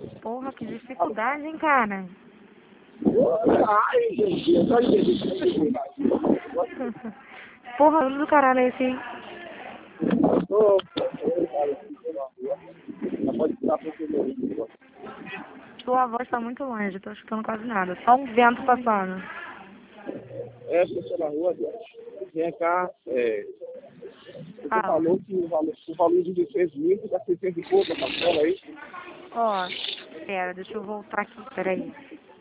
Porra, que dificuldade, hein, cara? Ai, gente, eu só entendi. Porra, do caralho esse, hein? Tô, pode ficar pra você. Sua voz tá muito longe, tô escutando quase nada. Só um vento passando. Pessoa na rua, vem cá, você Fala. falou que o valor de 16 mil dá 600 e pouco, tá falando aí? Ó, pera, deixa eu voltar aqui, peraí.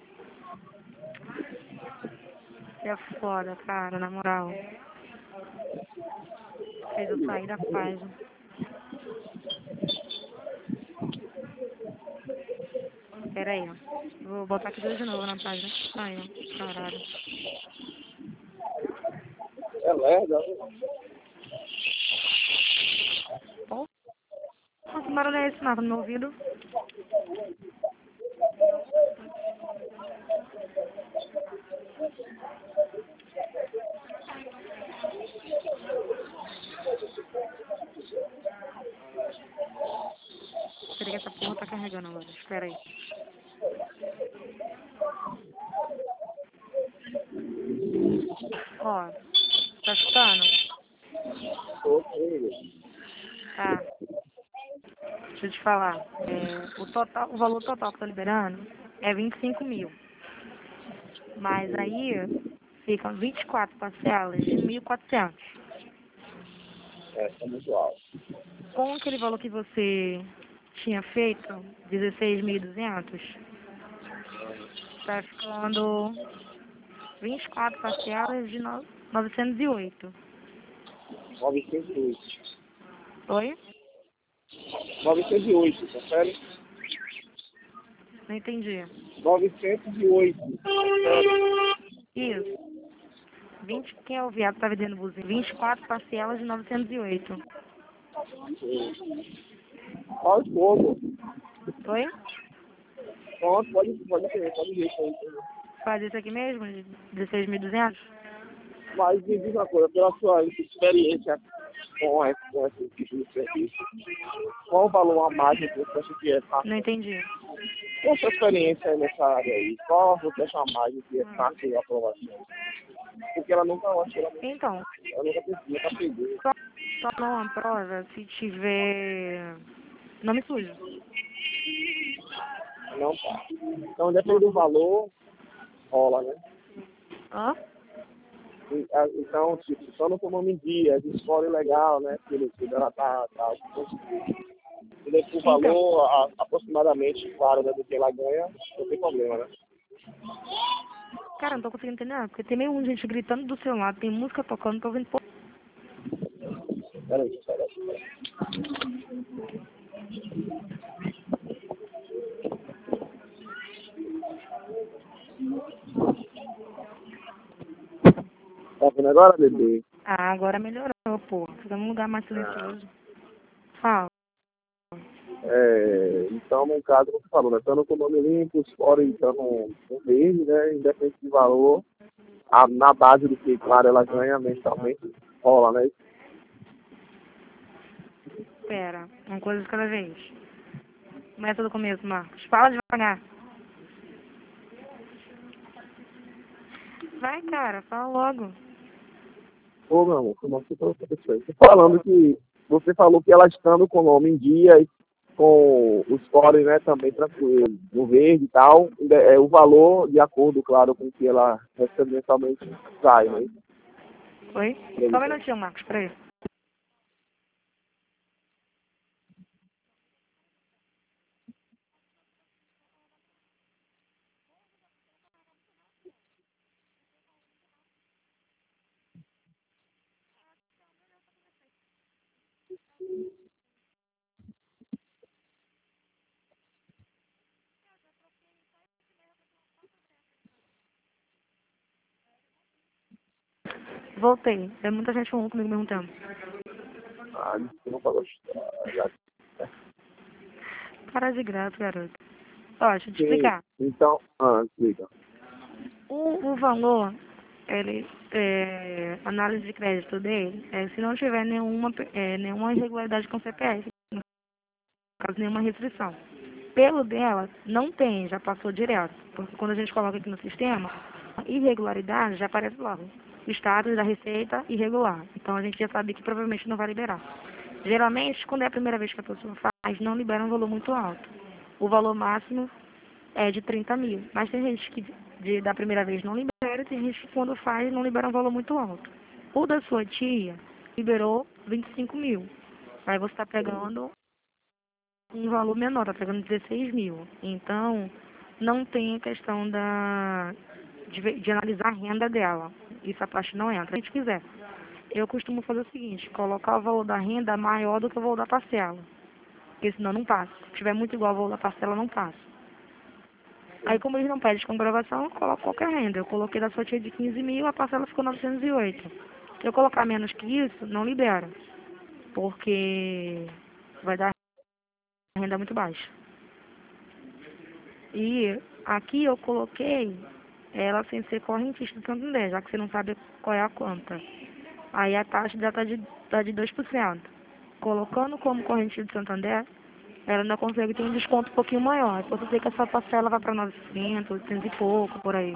É foda, cara, na moral. Fez eu sair da página. Pera aí, ó. Vou botar aqui tudo de novo na página. Aí, ó. Caralho. É lerda, Porra, que barulho é esse, Marco, no meu ouvido? Peraí que essa porra tá carregando agora. Espera aí. Ó, tá escutando? Tá. Deixa eu te falar. O valor total que eu tô liberando é 25 mil. Mas aí ficam 24 parcelas de 1.400. tá muito alto. Com aquele valor que você tinha feito, 16.200, tá ficando 24 parcelas de 908. 908. Oi? 908, confere? Não entendi. 908. Isso. 20, quem é o viado que tá vendendo buzinho? 24 parcelas de 908. Fala de pouco. Oi? Pronto, pode ver isso aí. Faz isso aqui mesmo, de 16.200? Mas me diz uma coisa, pela sua experiência com esse tipo de serviço, qual o valor a mais que você acha que é fácil? Não entendi. Qual a sua experiência nessa área aí? Qual você acha a mais que é fácil a aprovação? Porque ela nunca, eu acho que Então, ela nunca pegou. só não aprova se tiver nome sujo. Não tá. Então, depende do valor, rola, né? Hã? Então, tipo, só não for nome em dia, escolhe legal, né? Que ela tá o Então, valor aproximadamente, claro, né, do que ela ganha, não tem problema, né? cara, não tô conseguindo entender nada, porque tem meio um gente gritando do seu lado, tem música tocando, tô ouvindo porra. Peraí. Tá vendo agora, bebê? Ah, agora melhorou, pô. Fica num lugar mais silencioso. Fala. Então, no caso, você falou, né? Estando com o nome limpo, os fora então no verde, né? Independente de valor, na base do que, claro, ela ganha mensalmente, rola, né? Pera, uma coisa de cada vez. Começa do começo, Marcos. Fala devagar. Vai, cara, fala logo. Ô, meu amor, como você falou, tô falando que você falou que ela estando com o nome em dia e com os cores, né, também tranquilo, no verde e tal, o valor, de acordo, claro, com o que ela recebe mensalmente, sai, né? Oi? Só um minutinho, Marcos, peraí. Voltei. Tem muita gente falando comigo ao mesmo tempo. Ah, não falou. Para de graça, garoto. Ó, deixa eu te Sim, explicar. então, explica. O valor, análise de crédito dele, se não tiver nenhuma irregularidade com o CPF, no caso, nenhuma restrição. Pelo dela, não tem, já passou direto. Porque quando a gente coloca aqui no sistema, irregularidade já aparece logo. Status da receita irregular. Então a gente já sabe que provavelmente não vai liberar. Geralmente, quando é a primeira vez que a pessoa faz, não libera um valor muito alto. O valor máximo é de 30 mil. Mas tem gente que da primeira vez não libera, tem gente que quando faz não libera um valor muito alto. O da sua tia liberou 25 mil. Aí você está pegando um valor menor, está pegando 16 mil. Então, não tem a questão de analisar a renda dela. Isso a parte não entra. Se a gente quiser. Eu costumo fazer o seguinte, colocar o valor da renda maior do que o valor da parcela. Porque senão não passa. Se tiver muito igual ao valor da parcela, não passa. Aí, como eles não pedem comprovação, eu coloco qualquer renda. Eu coloquei da sua tia de 15 mil, a parcela ficou 908. Se eu colocar menos que isso, não libera. Porque vai dar renda muito baixa. E aqui eu coloquei ela sem ser correntista do Santander, já que você não sabe qual é a conta. Aí a taxa já tá de 2%. Colocando como correntista do Santander, ela ainda consegue ter um desconto um pouquinho maior. Pode ser que essa parcela vá para 900, 800 e pouco, por aí.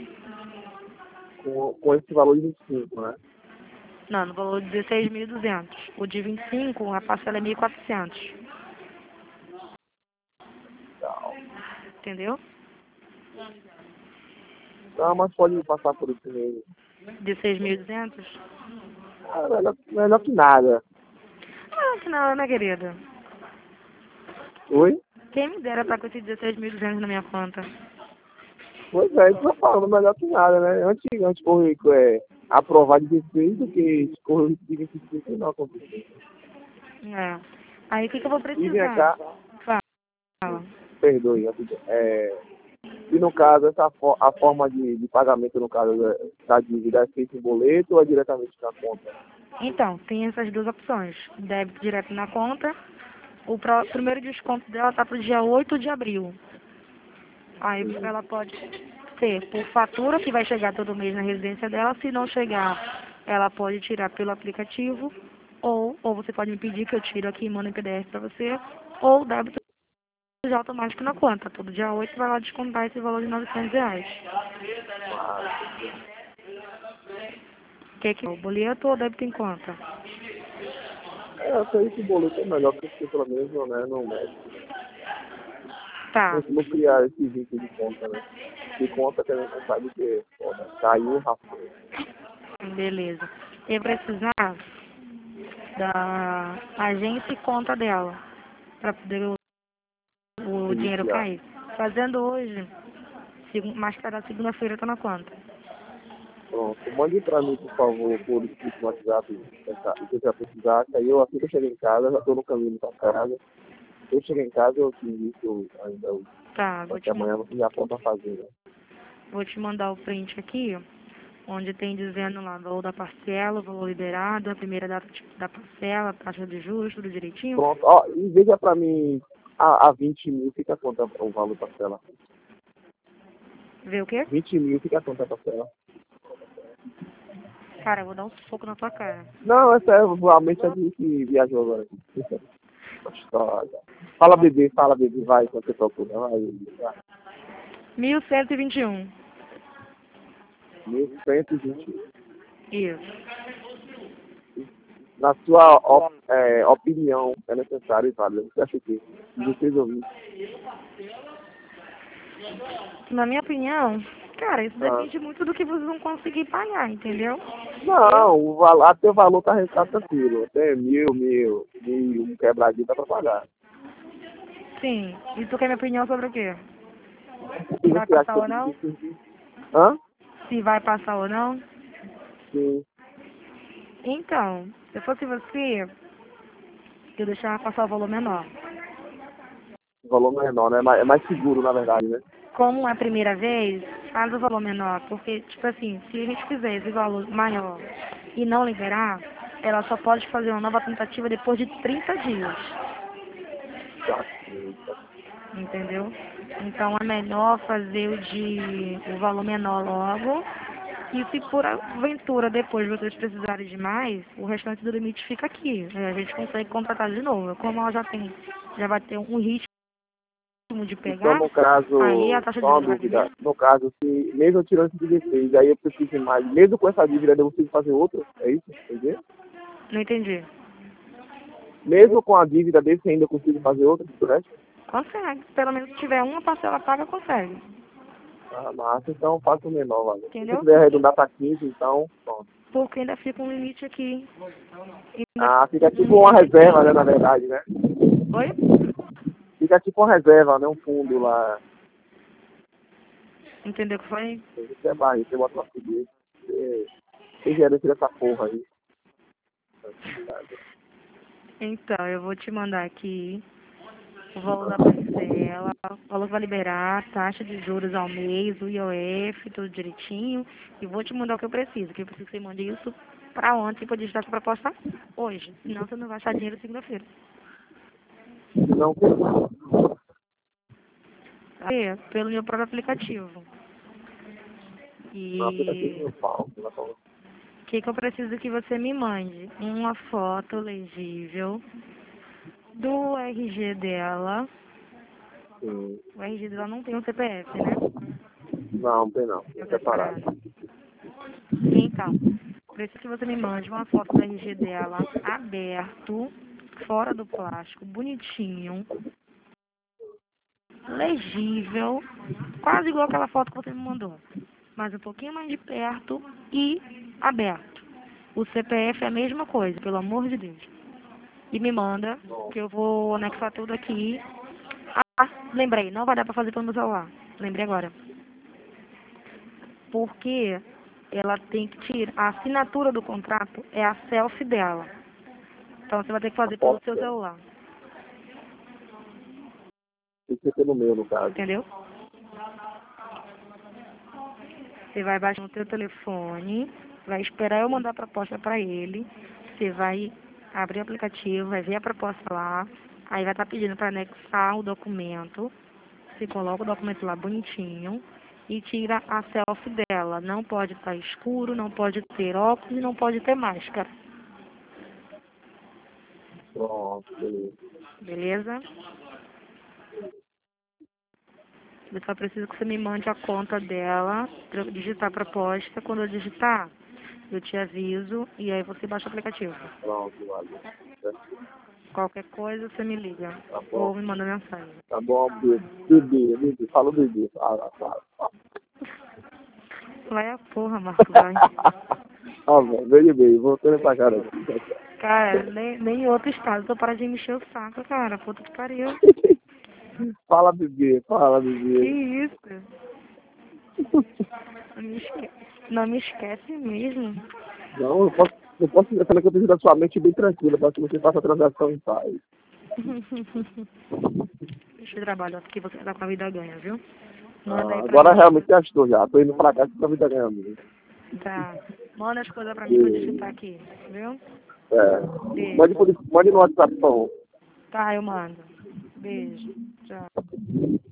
Com esse valor de 25, né? Não, no valor de 16.200. O de 25, a parcela é 1.400. Entendeu? Não, mas pode passar por isso mesmo. De 6.200? Ah, melhor que nada. Ah, que não, né, querida? Oi? Quem me dera estar com esses 16.200 na minha conta? Pois é, isso eu falo, melhor que nada, né? Antes correr aprovar de 16 do que correr de 25 e não acontecer. É. Aí o que eu vou E vem precisar? cá, Fala. perdoe, e no caso, a forma de pagamento, no caso da dívida, é feita em boleto ou é diretamente na conta? Então, tem essas duas opções. Débito direto na conta. O primeiro desconto dela tá pro dia 8 de abril. Aí ela pode ser por fatura, que vai chegar todo mês na residência dela. Se não chegar, ela pode tirar pelo aplicativo. Ou você pode me pedir que eu tiro aqui e mando em PDF para você. Ou débito já automático na conta. Todo dia 8 vai lá descontar esse valor de R$ 900. Que é o boleto ou débito em conta? Eu sei que o boleto é melhor porque pelo menos, né, não mexe. Tá, Não criar esse vínculo de conta, né? De conta que a gente não sabe o que é. Foda. Caiu, rapaz. beleza. Eu vou precisar da agência e conta dela para poder o dinheiro Iniciar. cair. Fazendo hoje, mais tarde segunda-feira tá na conta. Pronto. Mande pra mim, por favor, por escrito no WhatsApp, o que você vai precisar, que aí assim que eu cheguei em casa, já tô no caminho pra casa. Eu cheguei em casa, eu te indico ainda Tá, até amanhã, você já pode fazer, né? vou te mandar o print aqui, onde tem dizendo lá valor da parcela, valor liberado, a primeira data da parcela, taxa de juros, tudo direitinho. Pronto. Ó, e veja pra mim, a 20 mil, fica quanto o valor da parcela? Vê o quê? 20 mil, fica quanto a parcela? Cara, eu vou dar um soco na tua cara. Não, essa é a mente que viajou agora. Gostosa. Fala, bebê, vai, quando você procura, vai. 1.121. 1120. Isso. Na sua opinião, é necessário e válido. Você acha que 16 ouvintes? Na minha opinião, cara, isso depende muito do que vocês vão conseguir pagar, entendeu? Não, até o valor tá tranquilo. Até mil, um quebradinho dá pra pagar. Sim. E tu quer minha opinião sobre o quê? O Se que vai você acha passar que eu ou não? tenho que... Hã? Se vai passar ou não? Sim. Então, se eu fosse você, eu deixava passar o valor menor. O valor menor, né? É mais seguro, na verdade, né? Como é a primeira vez, faz o valor menor, porque, tipo assim, se a gente fizer esse valor maior e não liberar, ela só pode fazer uma nova tentativa depois de 30 dias, Tá. entendeu? Então é melhor fazer o valor menor logo, e se por aventura depois vocês precisarem de mais, o restante do limite fica aqui. A gente consegue contratar de novo. Como ela já vai ter um ritmo de Então, pegar, no caso, aí a taxa de só uma juros vai dúvida, diminuir. no caso, se mesmo eu tirando esse 16, aí eu preciso de mais, mesmo com essa dívida, eu preciso fazer outra, é isso? Entendeu? Não entendi. Mesmo com a dívida desse ainda eu consigo fazer outra, né? Consegue. Pelo menos se tiver uma parcela paga, consegue. Ah, massa, então eu faço o menor, valeu. Se Entendeu? quiser arredondar para 15, então, pronto. Porque ainda fica um limite aqui. Ah, fica tipo uma reserva, né, na verdade, né? Oi? Fica tipo uma reserva, né, um fundo lá. Entendeu o que foi? Isso é barriga, você bota uma figura. Tem gerente dessa porra aí. Então, eu vou te mandar aqui o valor da parcela, o valor que vai liberar, a taxa de juros ao mês, o IOF, tudo direitinho. E vou te mandar o que eu preciso, que eu preciso que você mande isso pra ontem, pra digitar essa proposta hoje. Senão você não vai achar dinheiro segunda-feira. Não, É, pelo meu próprio aplicativo. não, fica aqui E no pau. o que eu preciso que você me mande? Uma foto legível do RG dela. Sim. O RG dela não tem um CPF, né? Não, tem não. É É separado. separado. Então, preciso que você me mande uma foto do RG dela aberto, fora do plástico, bonitinho, legível, quase igual aquela foto que você me mandou, mas um pouquinho mais de perto e aberto. O CPF é a mesma coisa, pelo amor de Deus. E me manda, que eu vou anexar tudo aqui. Ah, lembrei, não vai dar pra fazer pelo meu celular. Lembrei agora. Porque ela tem que tirar, a assinatura do contrato é a selfie dela. Então você vai ter que fazer pelo Foto seu dela. celular, Tem que ser no meu, no caso. entendeu? Você vai baixar no seu telefone, vai esperar eu mandar a proposta para ele, você vai abrir o aplicativo, vai ver a proposta lá, aí vai estar pedindo para anexar o documento, você coloca o documento lá bonitinho e tira a selfie dela. Não pode estar escuro, não pode ter óculos e não pode ter máscara, Pronto, beleza. beleza? Eu só preciso que você me mande a conta dela para eu digitar a proposta. Quando eu digitar, eu te aviso e aí você baixa o aplicativo. Pronto, valeu. Qualquer coisa, você me liga Tá ou bom. me manda mensagem. Tá bom, bebê. Fala bebê. Fala. Vai a porra, Marco, vai. Ó, velho, veja bem, voltando pra cara aqui. Cara, nem em outro estado. Tô parando de me encher o saco, cara. Puta que pariu. Fala, bebê. Que isso? Não me esquece mesmo. Não, eu posso eu falei que eu preciso da sua mente bem tranquila, para que você faça a transação em paz. Deixa eu trabalhar, porque você tá com a vida ganha, viu? Manda Ah, aí pra agora mim. realmente gastou já. Tô indo pra cá com a vida ganhando. Tá. Manda as coisas pra mim pra eu E, digitar aqui, viu? é, Beijo. mande no WhatsApp, por favor. Tá, eu mando. Beijo. Tchau.